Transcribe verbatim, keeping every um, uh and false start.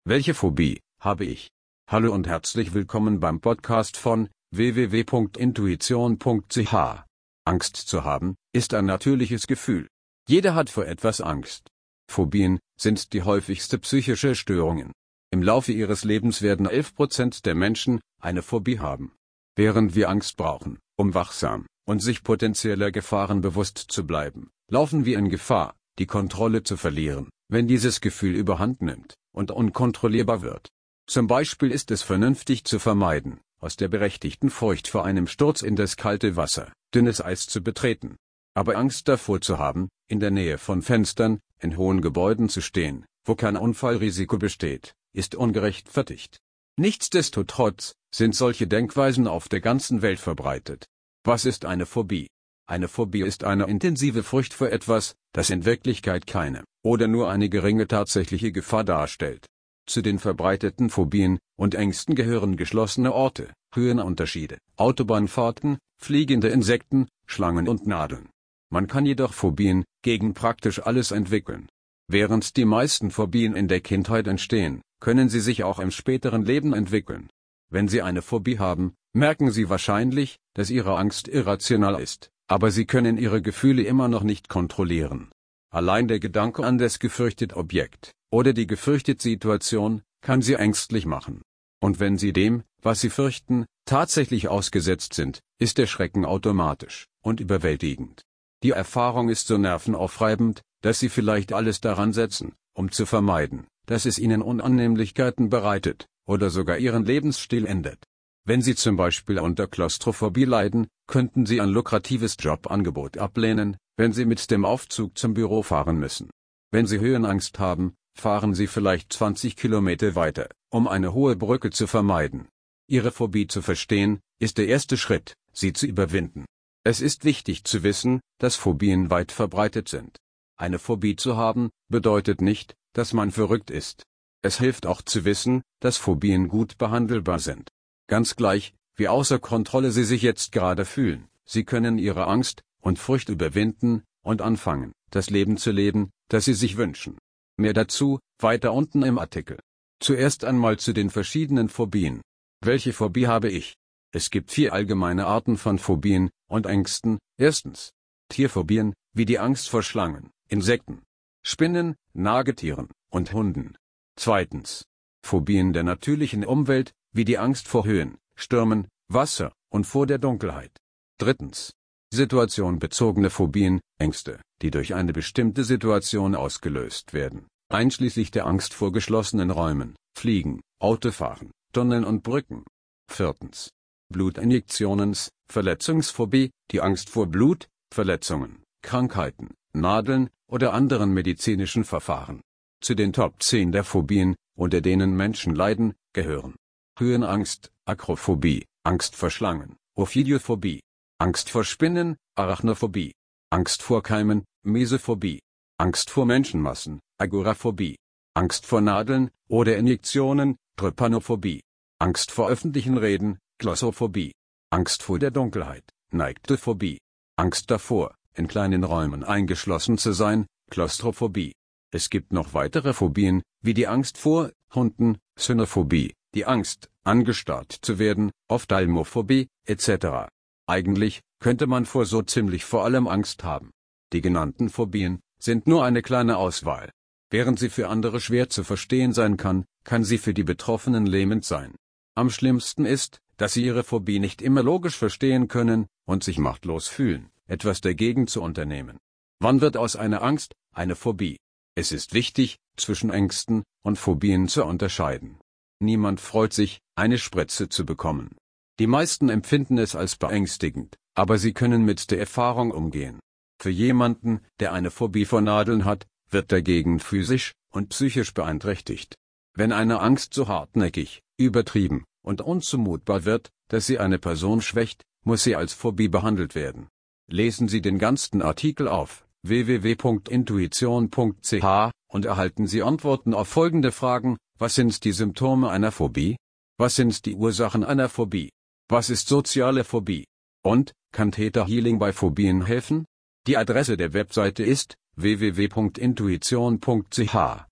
Welche Phobie habe ich? Hallo und herzlich willkommen beim Podcast von w w w punkt intuition punkt c h. Angst zu haben, ist ein natürliches Gefühl. Jeder hat vor etwas Angst. Phobien sind die häufigste psychische Störungen. Im Laufe ihres Lebens werden elf Prozent der Menschen eine Phobie haben. Während wir Angst brauchen, um wachsam und sich potenzieller Gefahren bewusst zu bleiben, laufen wir in Gefahr, die Kontrolle zu verlieren, wenn dieses Gefühl überhand nimmt und unkontrollierbar wird. Zum Beispiel ist es vernünftig zu vermeiden, aus der berechtigten Furcht vor einem Sturz in das kalte Wasser, dünnes Eis zu betreten. Aber Angst davor zu haben, in der Nähe von Fenstern, in hohen Gebäuden zu stehen, wo kein Unfallrisiko besteht, ist ungerechtfertigt. Nichtsdestotrotz sind solche Denkweisen auf der ganzen Welt verbreitet. Was ist eine Phobie? Eine Phobie ist eine intensive Furcht vor etwas, das in Wirklichkeit keine oder nur eine geringe tatsächliche Gefahr darstellt. Zu den verbreiteten Phobien und Ängsten gehören geschlossene Orte, Höhenunterschiede, Autobahnfahrten, fliegende Insekten, Schlangen und Nadeln. Man kann jedoch Phobien gegen praktisch alles entwickeln. Während die meisten Phobien in der Kindheit entstehen, können sie sich auch im späteren Leben entwickeln. Wenn Sie eine Phobie haben, merken Sie wahrscheinlich, dass Ihre Angst irrational ist, aber Sie können Ihre Gefühle immer noch nicht kontrollieren. Allein der Gedanke an das gefürchtete Objekt oder die gefürchtete Situation kann Sie ängstlich machen. Und wenn Sie dem, was Sie fürchten, tatsächlich ausgesetzt sind, ist der Schrecken automatisch und überwältigend. Die Erfahrung ist so nervenaufreibend, dass Sie vielleicht alles daran setzen, um zu vermeiden, dass es Ihnen Unannehmlichkeiten bereitet oder sogar Ihren Lebensstil ändert. Wenn Sie zum Beispiel unter Klaustrophobie leiden, könnten Sie ein lukratives Jobangebot ablehnen, wenn Sie mit dem Aufzug zum Büro fahren müssen. Wenn Sie Höhenangst haben, fahren Sie vielleicht zwanzig Kilometer weiter, um eine hohe Brücke zu vermeiden. Ihre Phobie zu verstehen, ist der erste Schritt, sie zu überwinden. Es ist wichtig zu wissen, dass Phobien weit verbreitet sind. Eine Phobie zu haben, bedeutet nicht, dass man verrückt ist. Es hilft auch zu wissen, dass Phobien gut behandelbar sind. Ganz gleich, wie außer Kontrolle Sie sich jetzt gerade fühlen, Sie können Ihre Angst und Furcht überwinden und anfangen, das Leben zu leben, das Sie sich wünschen. Mehr dazu, weiter unten im Artikel. Zuerst einmal zu den verschiedenen Phobien. Welche Phobie habe ich? Es gibt vier allgemeine Arten von Phobien und Ängsten. Erstens, Tierphobien, wie die Angst vor Schlangen, Insekten, Spinnen, Nagetieren und Hunden. Zweitens, Phobien der natürlichen Umwelt, wie die Angst vor Höhen, Stürmen, Wasser und vor der Dunkelheit. Drittens, situationbezogene Phobien, Ängste, die durch eine bestimmte Situation ausgelöst werden, einschließlich der Angst vor geschlossenen Räumen, Fliegen, Autofahren, Tunneln und Brücken. Viertens, Blutinjektions, Verletzungsphobie, die Angst vor Blut, Verletzungen, Krankheiten, Nadeln oder anderen medizinischen Verfahren. Zu den Top zehn der Phobien, unter denen Menschen leiden, gehören Höhenangst, Akrophobie, Angst vor Schlangen, Ophidiophobie, Angst vor Spinnen, Arachnophobie, Angst vor Keimen, Mesophobie, Angst vor Menschenmassen, Agoraphobie, Angst vor Nadeln oder Injektionen, Trypanophobie, Angst vor öffentlichen Reden, Glossophobie, Angst vor der Dunkelheit, Nyctophobie, Angst davor, in kleinen Räumen eingeschlossen zu sein, Klaustrophobie. Es gibt noch weitere Phobien, wie die Angst vor Hunden, Cynophobie, die Angst, angestarrt zu werden, Ophthalmophobie, et cetera. Eigentlich könnte man vor so ziemlich vor allem Angst haben. Die genannten Phobien sind nur eine kleine Auswahl. Während sie für andere schwer zu verstehen sein kann, kann sie für die Betroffenen lähmend sein. Am schlimmsten ist, dass sie ihre Phobie nicht immer logisch verstehen können und sich machtlos fühlen, etwas dagegen zu unternehmen. Wann wird aus einer Angst eine Phobie? Es ist wichtig, zwischen Ängsten und Phobien zu unterscheiden. Niemand freut sich, eine Spritze zu bekommen. Die meisten empfinden es als beängstigend, aber sie können mit der Erfahrung umgehen. Für jemanden, der eine Phobie vor Nadeln hat, wird dagegen physisch und psychisch beeinträchtigt. Wenn eine Angst so hartnäckig, übertrieben und unzumutbar wird, dass sie eine Person schwächt, muss sie als Phobie behandelt werden. Lesen Sie den ganzen Artikel auf w w w punkt intuition punkt c h und erhalten Sie Antworten auf folgende Fragen: Was sind die Symptome einer Phobie? Was sind die Ursachen einer Phobie? Was ist soziale Phobie? Und, kann Theta Healing bei Phobien helfen? Die Adresse der Webseite ist w w w punkt intuition punkt c h.